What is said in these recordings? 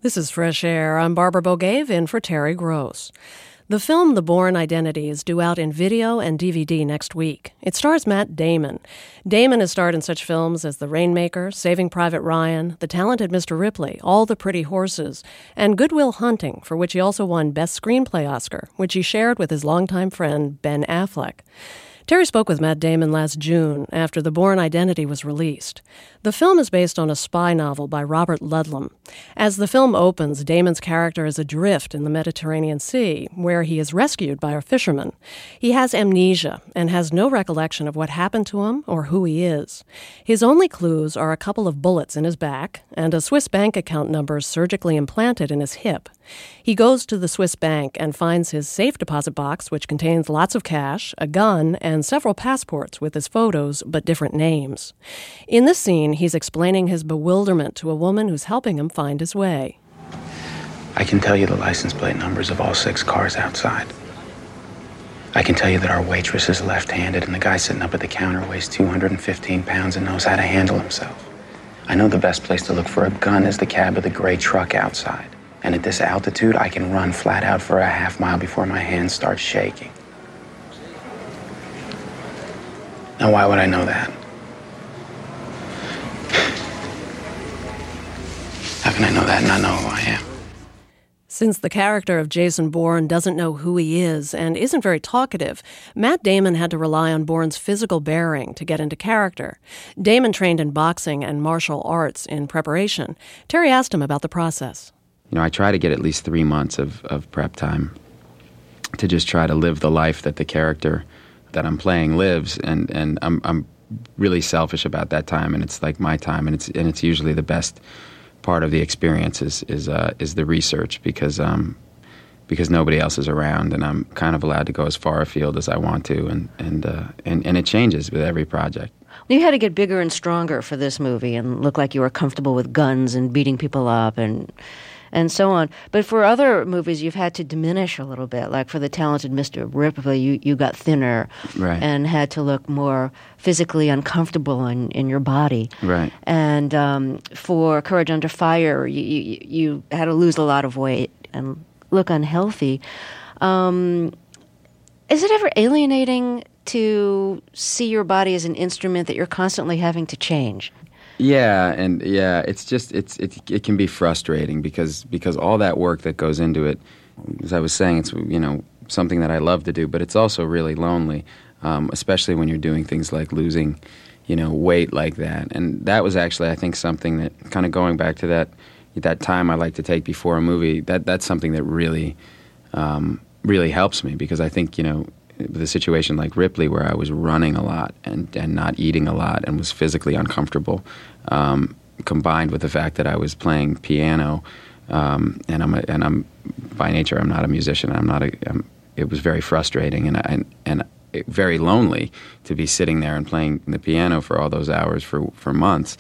This is Fresh Air. I'm Barbara Bogave in for Terry Gross. The film The Bourne Identity is due out in video and DVD next week. It stars Matt Damon. Damon has starred in such films as The Rainmaker, Saving Private Ryan, The Talented Mr. Ripley, All the Pretty Horses, and Good Will Hunting, for which he also won Best Screenplay Oscar, which he shared with his longtime friend Ben Affleck. Terry spoke with Matt Damon last June after The Bourne Identity was released. The film is based on a spy novel by Robert Ludlum. As the film opens, Damon's character is adrift in the Mediterranean Sea, where he is rescued by a fisherman. He has amnesia and has no recollection of what happened to him or who he is. His only clues are a couple of bullets in his back and a Swiss bank account number surgically implanted in his hip. He goes to the Swiss bank and finds his safe deposit box, which contains lots of cash, a gun, and several passports with his photos but different names. In this scene, he's explaining his bewilderment to a woman who's helping him find his way. I can tell you the license plate numbers of all 6 cars outside. I can tell you that our waitress is left-handed and the guy sitting up at the counter weighs 215 pounds and knows how to handle himself. I know the best place to look for a gun is the cab of the gray truck outside. And at this altitude, I can run flat out for a half mile before my hands start shaking. Now, why would I know that? How can I know that and not know who I am? Since the character of Jason Bourne doesn't know who he is and isn't very talkative, Matt Damon had to rely on Bourne's physical bearing to get into character. Damon trained in boxing and martial arts in preparation. Terry asked him about the process. You know, I try to get at least 3 months of prep time to just try to live the life that the character that I'm playing lives, and I'm really selfish about that time, and it's like my time, and it's usually the best part of the experience is the research because nobody else is around, and I'm kind of allowed to go as far afield as I want to, and it changes with every project. You had to get bigger and stronger for this movie and look like you were comfortable with guns and beating people up and so on. But for other movies, you've had to diminish a little bit. Like for The Talented Mr. Ripley, you got thinner, right, and had to look more physically uncomfortable in your body. Right. And for Courage Under Fire, you had to lose a lot of weight and look unhealthy. Is it ever alienating to see your body as an instrument that you're constantly having to change? Yeah, it's just it can be frustrating because all that work that goes into it, as I was saying, it's something that I love to do, but it's also really lonely, especially when you're doing things like losing, weight like that. And that was actually, I think, something that kind of going back to that time I like to take before a movie. That's something that really really helps me because I think the situation like Ripley where I was running a lot and not eating a lot and was physically uncomfortable, combined with the fact that I was playing piano, and I'm by nature I'm not a musician. It was very frustrating and very lonely to be sitting there and playing the piano for all those hours for months.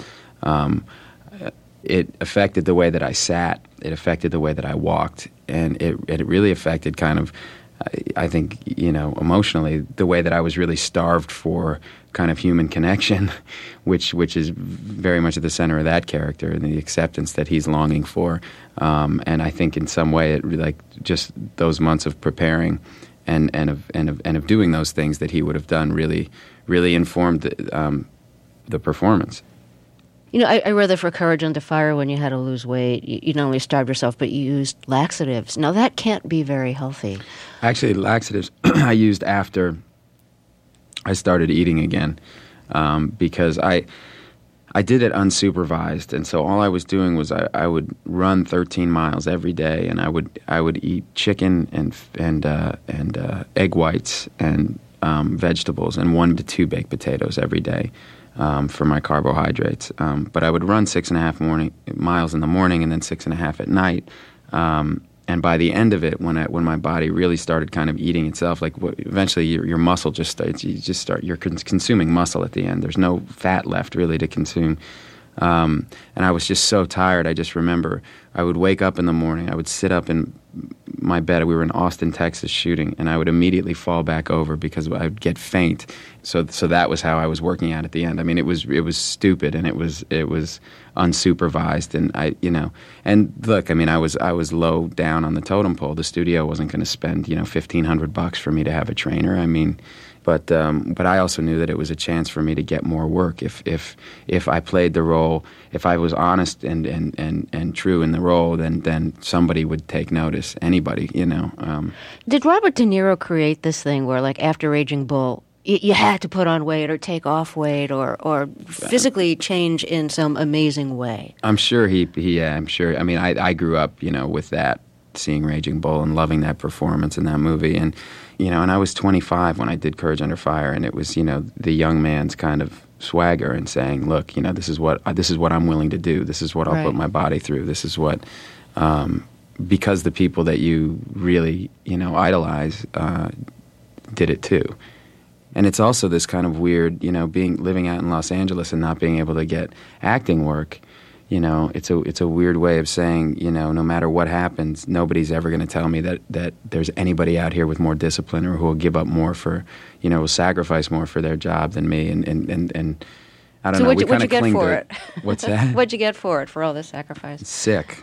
It affected the way that I sat. It affected the way that I walked, and it really affected kind of, I think, emotionally, the way that I was really starved for kind of human connection, which is very much at the center of that character and the acceptance that he's longing for. And I think in some way, it really, just those months of preparing and of doing those things that he would have done really informed the performance. I read that for Courage Under Fire, when you had to lose weight, you not only starved yourself, but you used laxatives. Now, that can't be very healthy. Actually, laxatives I used after I started eating again, because I did it unsupervised, and so all I was doing was I would run 13 miles every day, and I would eat chicken and egg whites and vegetables and 1 to 2 baked potatoes every day. For my carbohydrates. But I would run 6.5 miles in the morning and then 6.5 at night. And by the end of it, when my body really started kind of eating itself, eventually your muscle just starts, you're consuming muscle at the end. There's no fat left really to consume. And I was just so tired. I just remember I would wake up in the morning. I would sit up in my bed. We were in Austin, Texas shooting, and I would immediately fall back over because I would get faint. So that was how I was working out at the end. I mean, it was stupid, and it was unsupervised, and and look, I mean, I was low down on the totem pole. The studio wasn't going to spend $1,500 for me to have a trainer. I mean, but I also knew that it was a chance for me to get more work if I played the role. If I was honest and true in the role, then somebody would take notice. Anybody, Did Robert De Niro create this thing where, like, after Raging Bull, you had to put on weight or take off weight or physically change in some amazing way? I'm sure I'm sure. I mean, I grew up, with that, seeing Raging Bull and loving that performance in that movie. And, and I was 25 when I did Courage Under Fire, and it was, the young man's kind of swagger and saying, look, this is what I'm willing to do. This is what I'll put my body through. This is what, because the people that you really, idolize did it too. And it's also this kind of weird, living out in Los Angeles and not being able to get acting work. It's a weird way of saying, no matter what happens, nobody's ever going to tell me that there's anybody out here with more discipline or who will give up more for, will sacrifice more for their job than me. And I don't know. What'd you get for it? What's that? What'd you get for it, for all this sacrifice? Sick.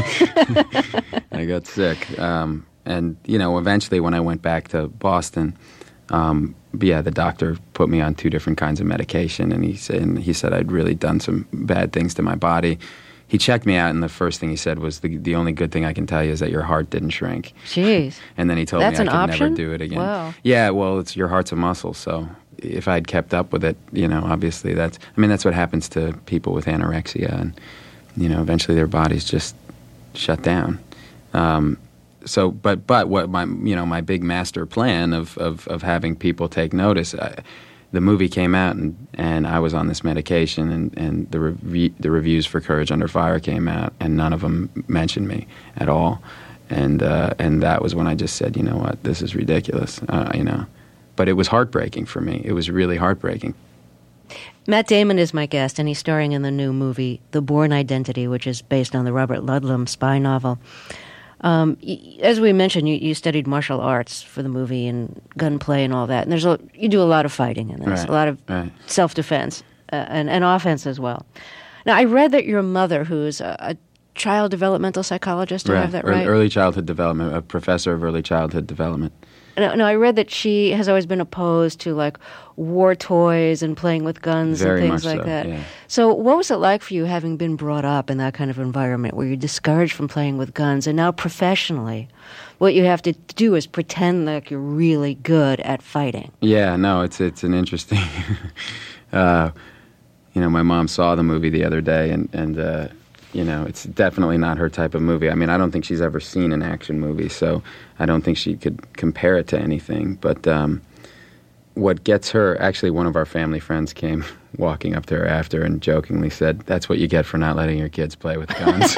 I got sick. And eventually when I went back to Boston, the doctor put me on 2 different kinds of medication, and he said I'd really done some bad things to my body. He checked me out, and the first thing he said was, the only good thing I can tell you is that your heart didn't shrink. Jeez. And then he told me I could never do it again. Wow. Yeah, well, your heart's a muscle, so if I'd kept up with it, obviously that's what happens to people with anorexia, and, eventually their bodies just shut down. So, but what my big master plan of having people take notice, the movie came out and I was on this medication and the reviews for Courage Under Fire came out and none of them mentioned me at all, and that was when I just said, you know what, this is ridiculous, But it was heartbreaking for me. It was really heartbreaking. Matt Damon is my guest, and he's starring in the new movie The Bourne Identity, which is based on the Robert Ludlum spy novel. As we mentioned, you studied martial arts for the movie and gunplay and all that. And you do a lot of fighting in this, a lot of self-defense and offense as well. Now, I read that your mother, who's a child developmental psychologist, do I have that right? Early childhood development, a professor of early childhood development. No, I read that she has always been opposed to, like, war toys and playing with guns Very and things much like so, that. Yeah. So what was it like for you, having been brought up in that kind of environment where you're discouraged from playing with guns, and now professionally what you have to do is pretend like you're really good at fighting? Yeah, no, it's an interesting... my mom saw the movie the other day, and it's definitely not her type of movie. I mean, I don't think she's ever seen an action movie, so I don't think she could compare it to anything. But what gets her, actually one of our family friends came walking up to her after and jokingly said, "That's what you get for not letting your kids play with guns."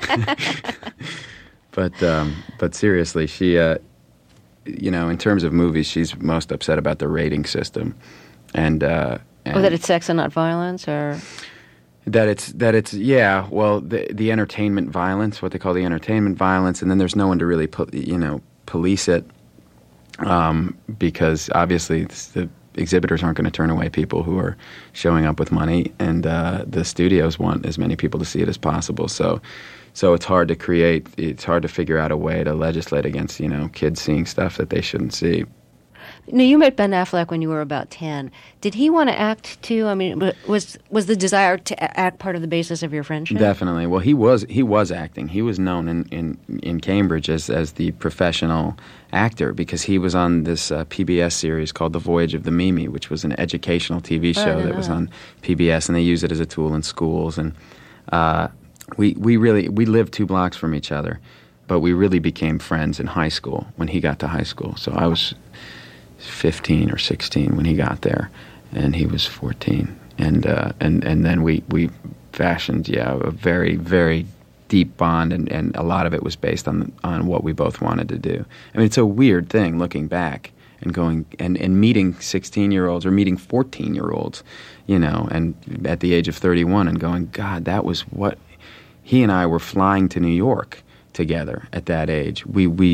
But seriously, she, in terms of movies, she's most upset about the rating system. And that it's sex and not violence, or... That it's the entertainment violence, what they call the entertainment violence, and then there's no one to really police it, because obviously the exhibitors aren't going to turn away people who are showing up with money, and the studios want as many people to see it as possible. So it's hard to figure out a way to legislate against kids seeing stuff that they shouldn't see. Now, you met Ben Affleck when you were about 10. Did he want to act too? I mean, was the desire to act part of the basis of your friendship? Definitely. Well, he was acting. He was known in Cambridge as the professional actor because he was on this PBS series called The Voyage of the Mimi, which was an educational TV show that was on PBS, and they used it as a tool in schools. And we lived 2 blocks from each other, but we really became friends in high school when he got to high school. So I was 15 or 16 when he got there, and he was 14, and then we fashioned a very, very deep bond, and a lot of it was based on what we both wanted to do. I mean, it's a weird thing looking back and going and meeting 16-year-olds or meeting 14-year-olds, you know, and at the age of 31 and going, God, that was what he and I were flying to New York together at that age.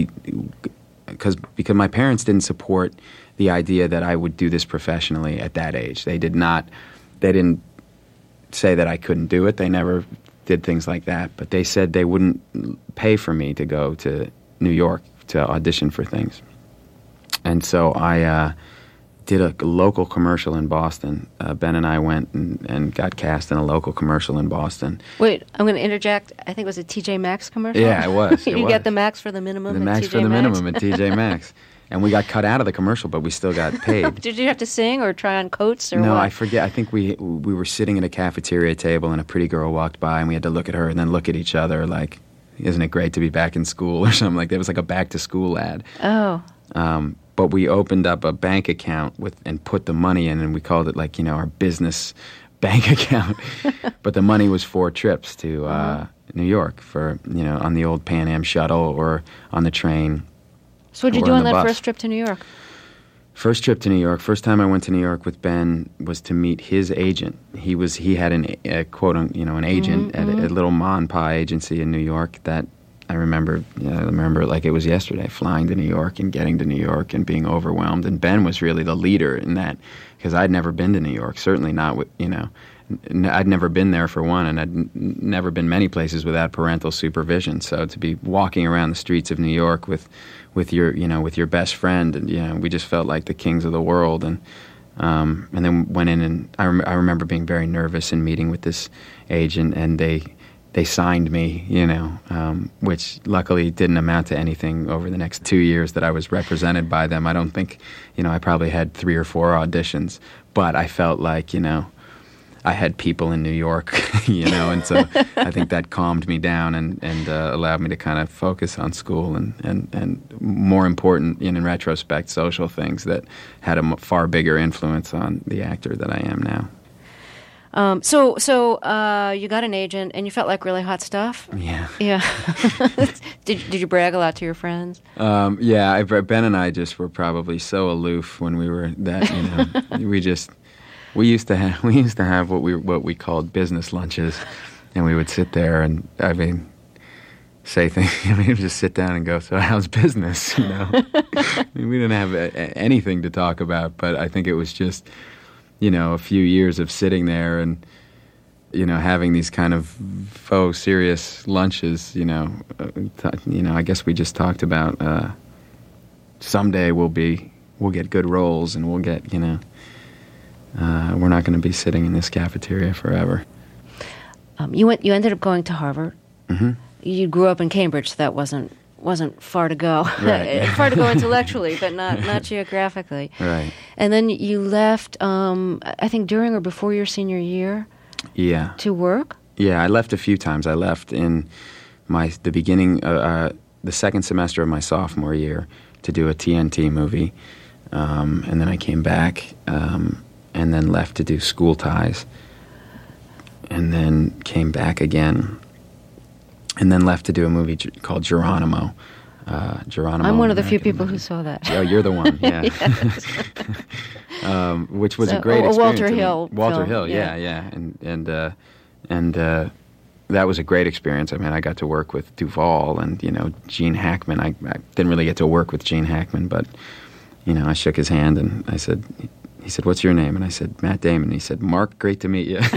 Because my parents didn't support the idea that I would do this professionally at that age. They didn't say that I couldn't do it. They never did things like that, but they said they wouldn't pay for me to go to New York to audition for things. And so I did a local commercial in Boston. Ben and I went and got cast in a local commercial in Boston. Wait, I'm going to interject. I think it was a TJ Maxx commercial? Yeah, it was. You get the max for the minimum The at max TJ for the Maxx? minimum at TJ Maxx. And we got cut out of the commercial, but we still got paid. Did you have to sing or try on coats or No, what? I forget. I think we were sitting at a cafeteria table and a pretty girl walked by and we had to look at her and then look at each other like, isn't it great to be back in school or something like that. It was like a back-to-school ad. Oh. But we opened up a bank account and put the money in, and we called it like, you know, our business bank account. But the money was 4 trips to New York for, you know, on the old Pan Am shuttle or on the train. So what did you or do on the that bus. first trip to New York? First trip to New York. First time I went to New York with Ben was to meet his agent. He had a quote, you know, an agent at a little ma and pa agency in New York that I remember. You know, I remember it like it was yesterday, flying to New York and getting to New York and being overwhelmed. And Ben was really the leader in that because I'd never been to New York. Certainly not with, you know, I'd never been there for one, and I'd never been many places without parental supervision. So to be walking around the streets of New York with your best friend, and you know, we just felt like the kings of the world. And then went in, and I remember being very nervous and meeting with this agent, and they signed me, you know, which luckily didn't amount to anything over the next 2 years that I was represented by them. I don't think, you know, I probably had 3 or 4 auditions, but I felt like, you know, I had people in New York, you know, and so I think that calmed me down and allowed me to kind of focus on school and more important, in retrospect, social things that had a far bigger influence on the actor that I am now. So you got an agent and you felt like really hot stuff? Yeah. Yeah. Did you brag a lot to your friends? Yeah, Ben and I just were probably so aloof when we were that, you know, we used to have what we called business lunches, and we would sit there and say things. We'd just sit down and go, "So how's business?" You know, we didn't have anything to talk about, but I think it was just, you know, a few years of sitting there and, you know, having these kind of faux serious lunches. You know, I guess we just talked about someday we'll get good roles and we'll get, you know. We're not going to be sitting in this cafeteria forever. You ended up going to Harvard. Mm-hmm. You grew up in Cambridge, so that wasn't far to go. Right. Far to go intellectually, but not geographically. Right. And then you left, I think during or before your senior year. Yeah. To work. Yeah, I left a few times. I left in the beginning, the second semester of my sophomore year to do a TNT movie, and then I came back. And then left to do School Ties, and then came back again, and then left to do a movie called Geronimo. Geronimo. I'm one of the few American people who saw that. Oh, you're the one, yeah. Which was a great experience. Walter Hill. Walter film, Hill, yeah. And that was a great experience. I mean, I got to work with Duvall and, you know, Gene Hackman. I didn't really get to work with Gene Hackman, but, you know, I shook his hand and I said... He said, "What's your name?" And I said, "Matt Damon." He said, "Mark, great to meet you."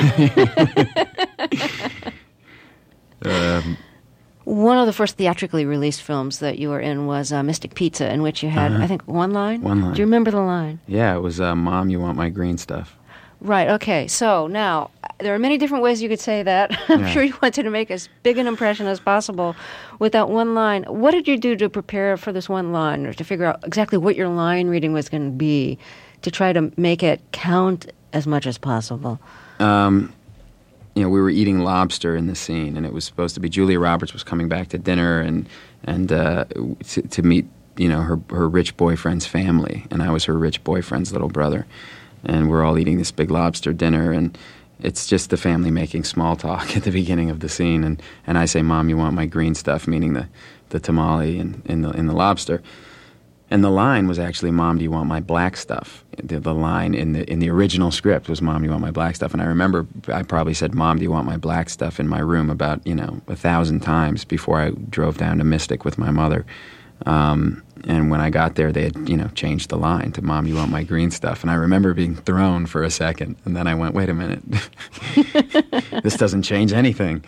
One of the first theatrically released films that you were in was Mystic Pizza, in which you had, I think, one line? One line. Do you remember the line? Yeah, it was, "Mom, you want my green stuff." Right, okay. So now, there are many different ways you could say that. I'm sure you wanted to make as big an impression as possible with that one line. What did you do to prepare for this one line, or to figure out exactly what your line reading was going to be, to try to make it count as much as possible? You know, we were eating lobster in the scene, and it was supposed to be Julia Roberts was coming back to dinner and to meet, you know, her rich boyfriend's family, and I was her rich boyfriend's little brother, and we're all eating this big lobster dinner, and it's just the family making small talk at the beginning of the scene, and I say, "Mom, you want my green stuff," meaning the tamale and in the lobster. And the line was actually, "Mom, do you want my black stuff?" The line in the original script was, "Mom, do you want my black stuff?" And I remember I probably said, "Mom, do you want my black stuff?" in my room about 1,000 times before I drove down to Mystic with my mother. And when I got there, they had changed the line to, "Mom, you want my green stuff?" And I remember being thrown for a second, and then I went, "Wait a minute, this doesn't change anything."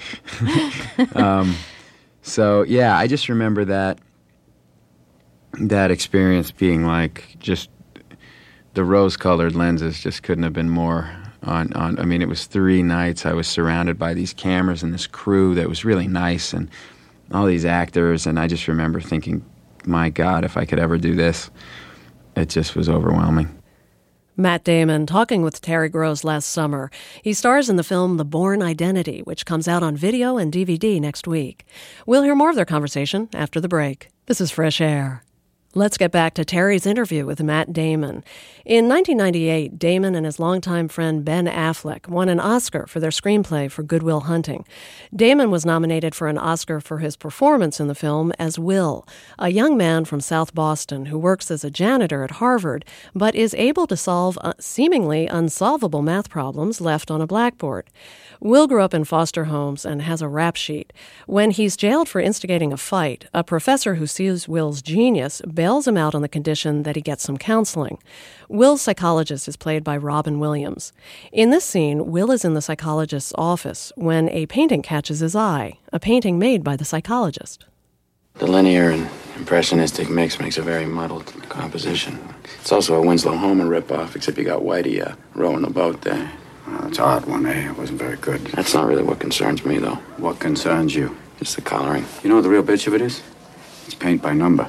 So yeah, I just remember that experience being like, just the rose-colored lenses just couldn't have been more on. I mean, it was 3 nights. I was surrounded by these cameras and this crew that was really nice, and all these actors, and I just remember thinking, my God, if I could ever do this. It just was overwhelming. Matt Damon talking with Terry Gross last summer. He stars in the film The Bourne Identity, which comes out on video and DVD next week. We'll hear more of their conversation after the break. This is Fresh Air. Let's get back to Terry's interview with Matt Damon. In 1998, Damon and his longtime friend Ben Affleck won an Oscar for their screenplay for Good Will Hunting. Damon was nominated for an Oscar for his performance in the film as Will, a young man from South Boston who works as a janitor at Harvard, but is able to solve seemingly unsolvable math problems left on a blackboard. Will grew up in foster homes and has a rap sheet. When he's jailed for instigating a fight, a professor who sees Will's genius bails him out on the condition that he gets some counseling. Will's psychologist is played by Robin Williams. In this scene, Will is in the psychologist's office when a painting catches his eye, a painting made by the psychologist. The linear and impressionistic mix makes a very muddled composition. It's also a Winslow Homer ripoff, except you got Whitey rowing the boat there. Well, it's a hard one, eh? It wasn't very good. That's not really what concerns me, though. What concerns you? Just the coloring. You know what the real bitch of it is? It's paint by number.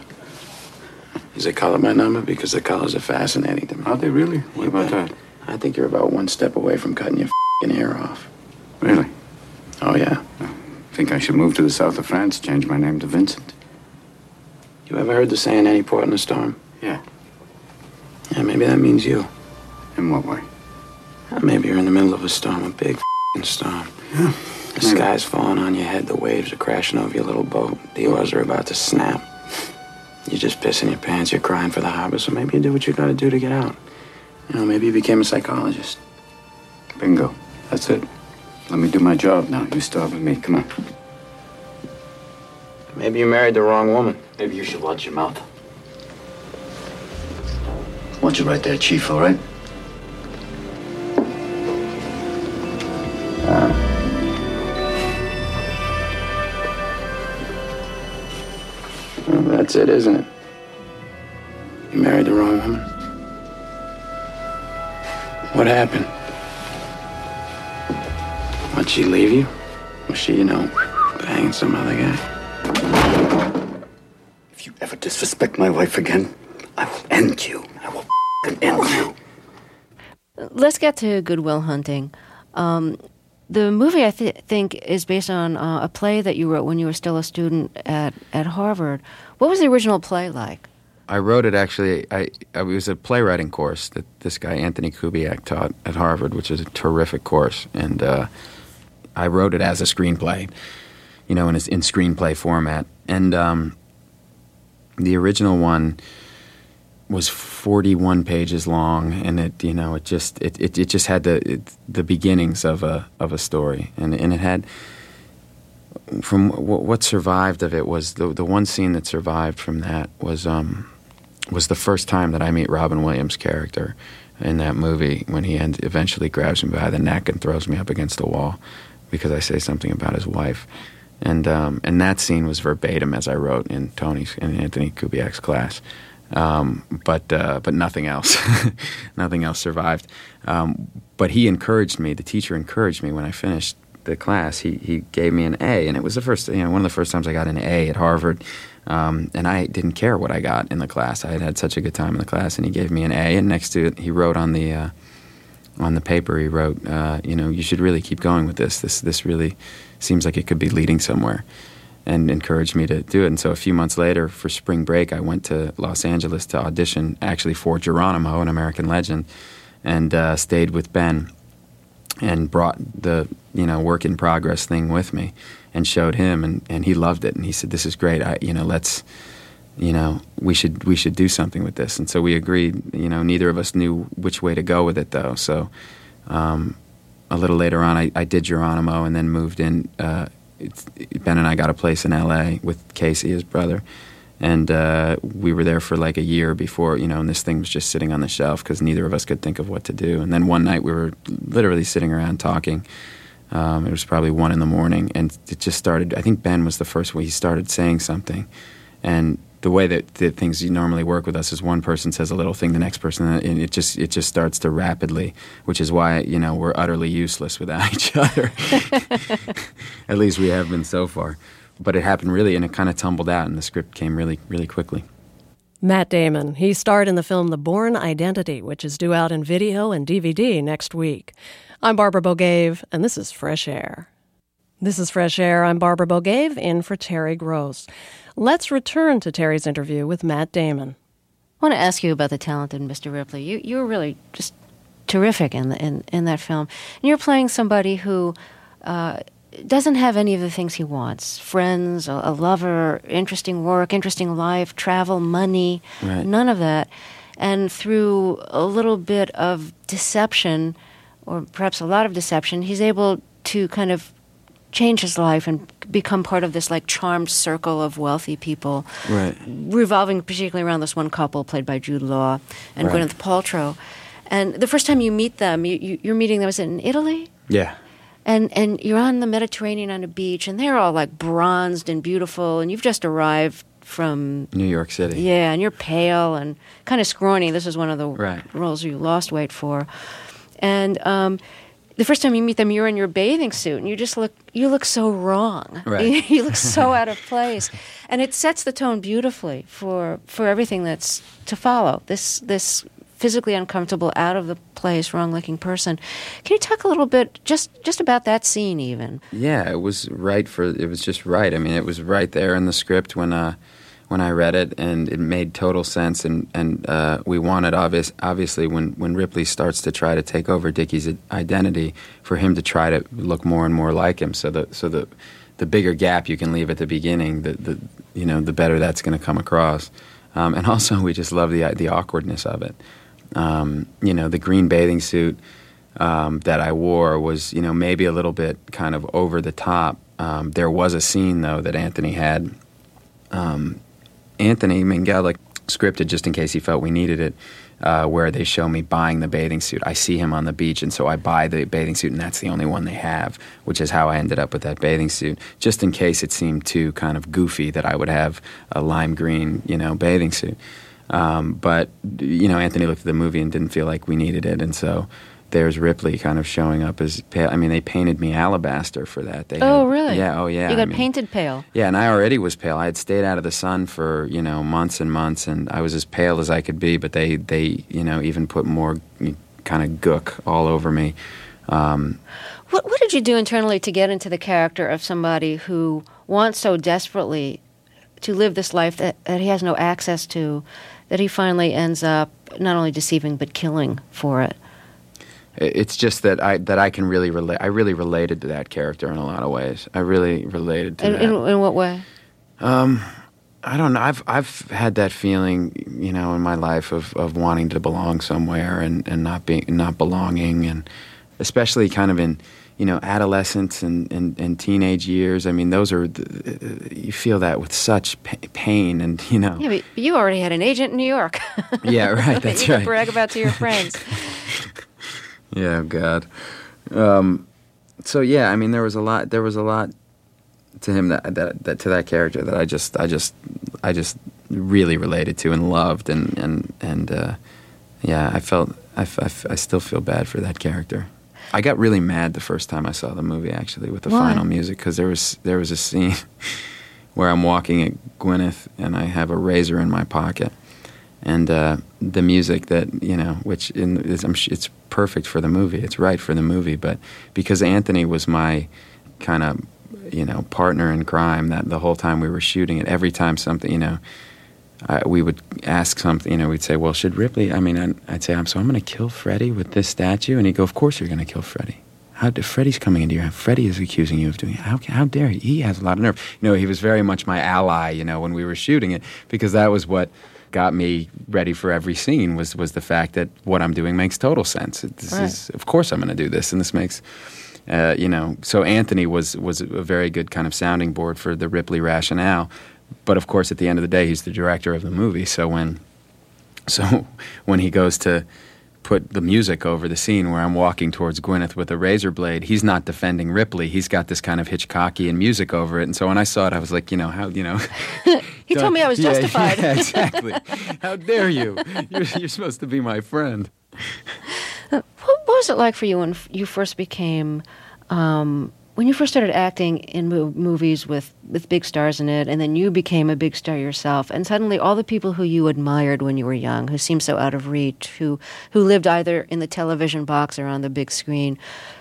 Is it color by number? Because the colors are fascinating to me. Are they really? What about that? I think you're about one step away from cutting your f***ing ear off. Really? Oh, yeah. I think I should move to the south of France, change my name to Vincent. You ever heard the saying, any port in a storm? Yeah. Yeah, maybe that means you. In what way? Maybe you're in the middle of a storm, a big f***ing storm. Yeah. The sky's falling on your head, the waves are crashing over your little boat, the oars are about to snap. You're just pissing your pants, you're crying for the harbor, so maybe you did what you gotta do to get out. Maybe you became a psychologist. Bingo. That's it. Let me do my job now. You start with me. Come on. Maybe you married the wrong woman. Maybe you should watch your mouth. Watch it right there, Chief, all right? Well, that's it, isn't it? You married the wrong woman. What happened? Why'd she leave you? Was she, banging some other guy? If you ever disrespect my wife again, I will end you. I will end you. Let's get to Good Will Hunting. The movie, I think, is based on a play that you wrote when you were still a student at Harvard. What was the original play like? I wrote it actually. It was a playwriting course that this guy Anthony Kubiak taught at Harvard, which is a terrific course. And I wrote it as a screenplay, in screenplay format. And the original one was 41 pages long, and it just had the beginnings of a story, and it had, from what survived of it was the one scene that survived from that was the first time that I meet Robin Williams' character in that movie, when he eventually grabs me by the neck and throws me up against the wall because I say something about his wife. And that scene was verbatim as I wrote in Anthony Kubiak's class. But nothing else. Nothing else survived. But he encouraged me. The teacher encouraged me when I finished the class. He gave me an A, and it was one of the first times I got an A at Harvard. And I didn't care what I got in the class. I had such a good time in the class, and he gave me an A. And next to it, he wrote on the paper, he wrote, you should really keep going with this. This really seems like it could be leading somewhere, and encouraged me to do it. And so a few months later, for spring break, I went to Los Angeles to audition, actually for Geronimo, an American legend, and stayed with Ben and brought the work in progress thing with me and showed him, and he loved it. And he said, "This is great. we should do something with this. And so we agreed. Neither of us knew which way to go with it, though. So a little later on, I did Geronimo and then moved in. Ben and I got a place in L.A. with Casey, his brother. And we were there for like a year before, and this thing was just sitting on the shelf because neither of us could think of what to do. And then one night we were literally sitting around talking. It was probably 1 a.m, and it just started. I think Ben was the first one. He started saying something. And the way that things normally work with us is one person says a little thing, the next person, and it just starts to rapidly, which is why, we're utterly useless without each other. At least we have been so far. But it happened really, and it kind of tumbled out, and the script came really, really quickly. Matt Damon. He starred in the film The Bourne Identity, which is due out in video and DVD next week. I'm Barbara Bogave, and this is Fresh Air. This is Fresh Air. I'm Barbara Bogave, in for Terry Gross. Let's return to Terry's interview with Matt Damon. I want to ask you about the talented Mr. Ripley. You were really just terrific in that film. And you're playing somebody who doesn't have any of the things he wants. Friends, a lover, interesting work, interesting life, travel, money, right. None of that. And through a little bit of deception, or perhaps a lot of deception, he's able to kind of change his life and become part of this like charmed circle of wealthy people, right, revolving particularly around this one couple played by Jude Law and right. Gwyneth Paltrow. And the first time you meet them, you're meeting them, was it in Italy? Yeah. And you're on the Mediterranean on a beach, and they're all like bronzed and beautiful, and you've just arrived from New York City. Yeah, and you're pale and kind of scrawny. This is one of the right. roles you lost weight for. And the first time you meet them, you're in your bathing suit, and you look so wrong. Right. You look so out of place. And it sets the tone beautifully for everything that's to follow. This physically uncomfortable, out of the place, wrong-looking person. Can you talk a little bit just about that scene even? Yeah, it was just right. I mean, it was right there in the script when I read it, and it made total sense. And we wanted, obviously, when Ripley starts to try to take over Dickie's identity, for him to try to look more and more like him. So the bigger gap you can leave at the beginning, the better that's going to come across. And also, we just love the awkwardness of it. The green bathing suit that I wore was, maybe a little bit kind of over the top. There was a scene, though, that Anthony had. Anthony Minghella scripted just in case he felt we needed it, where they show me buying the bathing suit. I see him on the beach, and so I buy the bathing suit, and that's the only one they have, which is how I ended up with that bathing suit, just in case it seemed too kind of goofy that I would have a lime green, bathing suit. But Anthony looked at the movie and didn't feel like we needed it, and so there's Ripley kind of showing up as pale. I mean, they painted me alabaster for that. Really? Yeah, oh yeah. You got painted pale? Yeah, and I already was pale. I had stayed out of the sun for, months and months, and I was as pale as I could be, but they even put more kind of gook all over me. What did you do internally to get into the character of somebody who wants so desperately to live this life that he has no access to, that he finally ends up not only deceiving but killing for it? It's just that I can really relate. I really related to that character in a lot of ways. I really related to that. In what way? I don't know. I've had that feeling, in my life of wanting to belong somewhere and not belonging, and especially kind of in adolescence and teenage years. I mean, those are you feel that with such pain, and Yeah, but you already had an agent in New York. Yeah, right. That's you right. could brag about to your friends. Yeah, God. So yeah, I mean, there was a lot to him that to that character that I just really related to and loved, and yeah, I still feel bad for that character. I got really mad the first time I saw the movie, actually, with the final music, because there was a scene where I'm walking at Gwyneth and I have a razor in my pocket. And the music that, which it's perfect for the movie. It's right for the movie. But because Anthony was my kind of, partner in crime, that the whole time we were shooting it, every time something, we would ask something, we'd say, well, should Ripley, I'd say, so I'm going to kill Freddie with this statue? And he'd go, of course you're going to kill Freddie. Freddie's coming into your house. Freddie is accusing you of doing it. How dare he? He has a lot of nerve. He was very much my ally, when we were shooting it, because that was what got me ready for every scene was the fact that what I'm doing makes total sense. Of course I'm going to do this, and this makes, So Anthony was a very good kind of sounding board for the Ripley rationale, but of course at the end of the day he's the director of the movie. So when he goes to put the music over the scene where I'm walking towards Gwyneth with a razor blade, he's not defending Ripley. He's got this kind of Hitchcockian music over it. And so when I saw it, I was like, He told me I was justified. Yeah, exactly. How dare you? You're supposed to be my friend. What was it like for you when you first became, when you first started acting in movies with big stars in it, and then you became a big star yourself, and suddenly all the people who you admired when you were young, who seemed so out of reach, who lived either in the television box or on the big screen,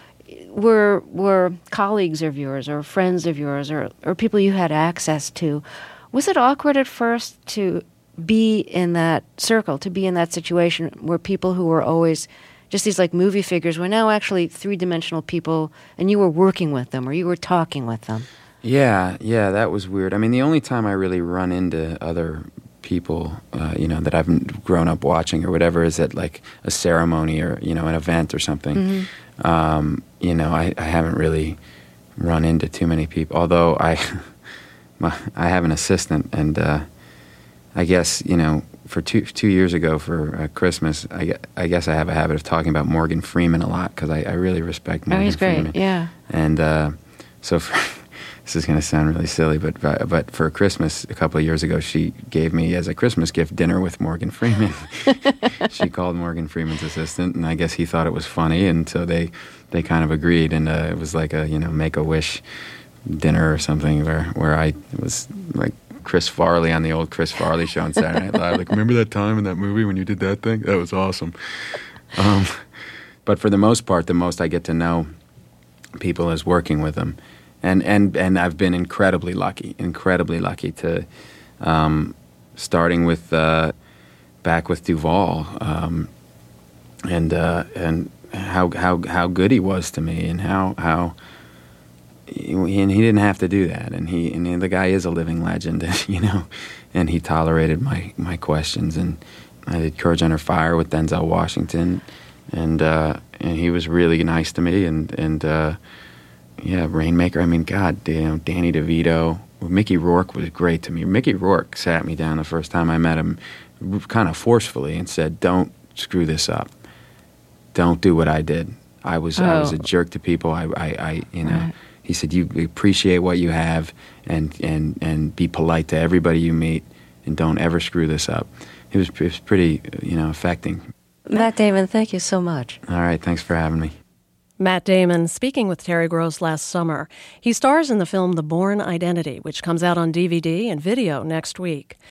were colleagues of yours or friends of yours or people you had access to. Was it awkward at first to be in that circle, to be in that situation where people who were always just these like movie figures were now actually three-dimensional people, and you were working with them or you were talking with them? Yeah, that was weird. I mean, the only time I really run into other people, that I've grown up watching or whatever is at like a ceremony or, an event or something. Mm-hmm. I haven't really run into too many people, although I have an assistant, and I guess, for 2 years ago for Christmas, I guess I have a habit of talking about Morgan Freeman a lot because I really respect Morgan Freeman. Oh, he's great, yeah. And so this is going to sound really silly, but for Christmas a couple of years ago, she gave me as a Christmas gift dinner with Morgan Freeman. She called Morgan Freeman's assistant, and I guess he thought it was funny, and so they kind of agreed, and it was like a Make-A-Wish dinner or something where I was like Chris Farley on the old Chris Farley show on Saturday Night Live. Like, remember that time in that movie when you did that thing? That was awesome. But for the most part, the most I get to know people is working with them. And I've been incredibly lucky to, starting with, back with Duvall, and how good he was to me, and how and he didn't have to do that, and the guy is a living legend, and he tolerated my questions, and I did Courage Under Fire with Denzel Washington, and he was really nice to me, and Rainmaker. I mean, God, Danny DeVito, Mickey Rourke was great to me. Mickey Rourke sat me down the first time I met him, kind of forcefully, and said, "Don't screw this up. Don't do what I did. I was a jerk to people. Right. He said, you appreciate what you have and be polite to everybody you meet and don't ever screw this up." It was pretty, affecting. Matt Damon, thank you so much. All right, thanks for having me. Matt Damon speaking with Terry Gross last summer. He stars in the film The Bourne Identity, which comes out on DVD and video next week.